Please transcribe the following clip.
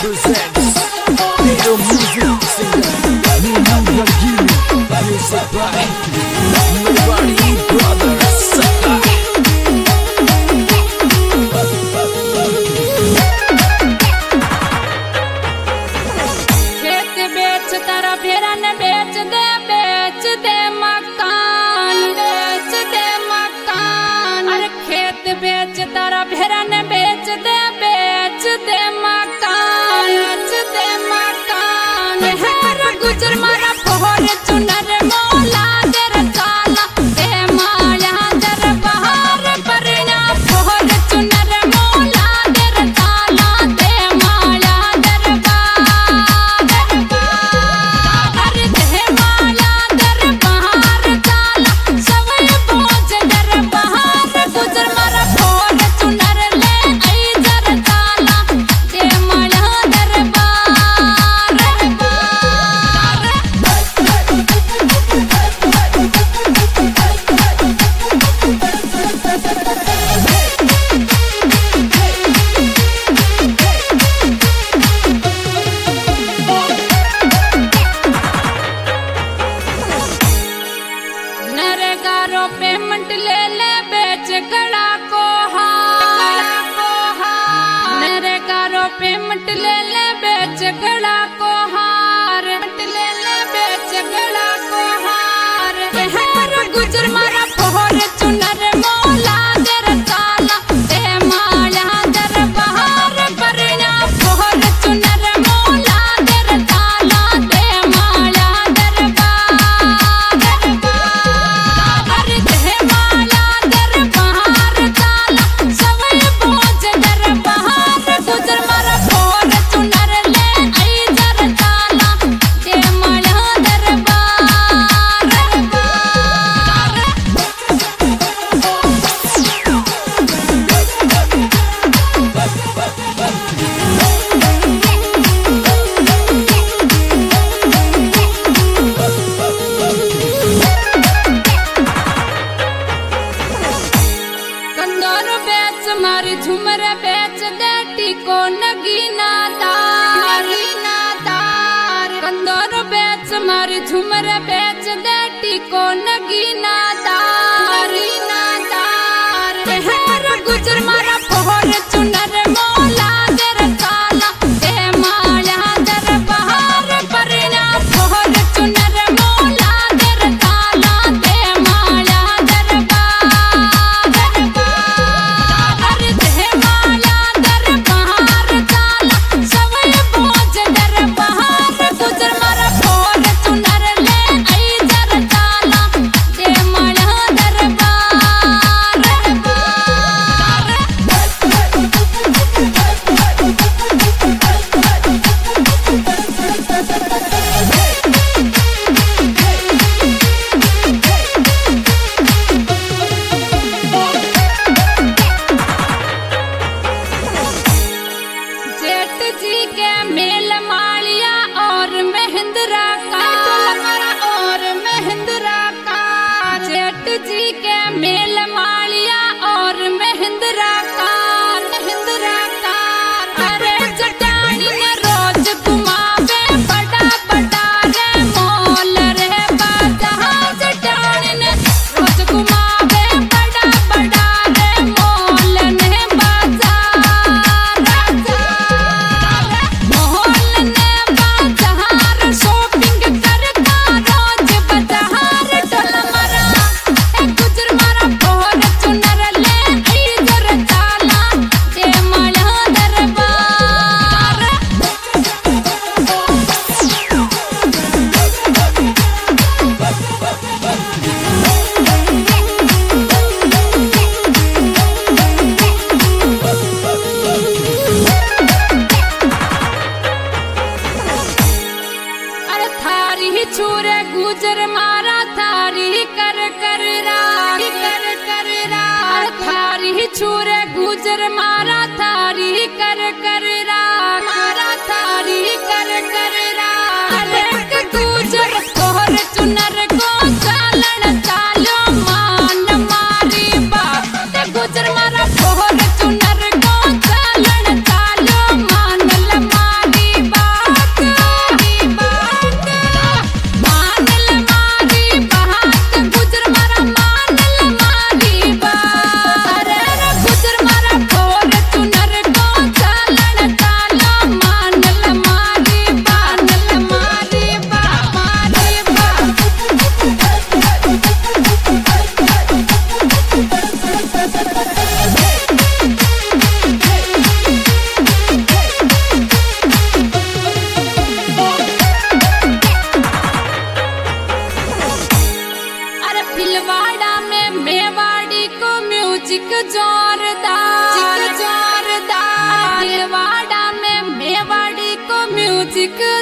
presents Video Music Singer Nina Gargini, music by Nobody Brothers Saka. खेत बेच तारा फेरा ने बेच दे मकान, बेच दे मकान। अरे खेत बेच तारा फेरा ने बेच दे मकान, बेच दे मकान। हेर गुजर मारा फोर चुनर मोला दर काला दे माया दर बहार परना फोर चुनर मोला दर काला दे माया दर बहार। अरे दे माया दर बहार काला सवय बोझ दर बहार गुजर मारा फोर चुनर ले आई दर काला दे माया दर बहार। नरेगारो पेमेंट ले बेच गड़ा को हार, नरेगारो पेमेंट ले बेच गड़ा को हार, ले बेच गड़ा को हार। हेर गुजर मारा फोर चुनर मोला दर काला दे माया दर बहार परना फोर चुनर मोला दर काला दे माया दर बहार। अरे दे माया दर बहार काला सवय बोझ दर बहार गुजर मारा फोर चुनर ले आई दर काला दे माया दर बहार। कंदोर बेच मारी झुमर बेच दे टिको नगीना तार, कंदोर बेच मारी झुमर बेच दे टिको नगीना तार। हेर गुजर मारा फोर चुनर मोला दर काला दे माया दर बहार परना फोर चुनर मोला दर काला दे माया दर बहार। अरे दे माया दर बहार काला सवय बोझ दर बहार गुजर मारा फोर चुनर ले आई दर काला दे माया दर बहार। जेठ जी के मेल मालिया और महिंद्रा का, और महिंद्रा का। जेठ जी के मेल मालिया और महिंद्रा का, महिंद्रा का। अरे चटानी ने रोज घुमावे बड़ा बड़ा रे मॉल रे बाजा। चटानी ने रोज घुमावे बड़ा बड़ा रे मॉल ने बाजार। मोहल ने म्यूजिक